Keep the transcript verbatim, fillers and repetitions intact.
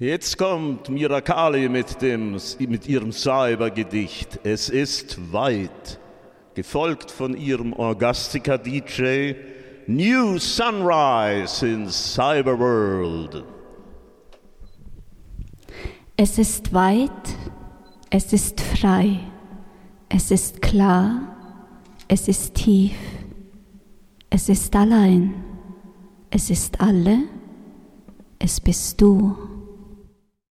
Jetzt kommt Miracali mit, dem, mit ihrem Cybergedicht. Es ist weit, gefolgt von ihrem Orgastica-D J. New Sunrise in Cyberworld. Es ist weit, es ist frei, es ist klar, es ist tief, es ist allein, es ist alle, es bist du.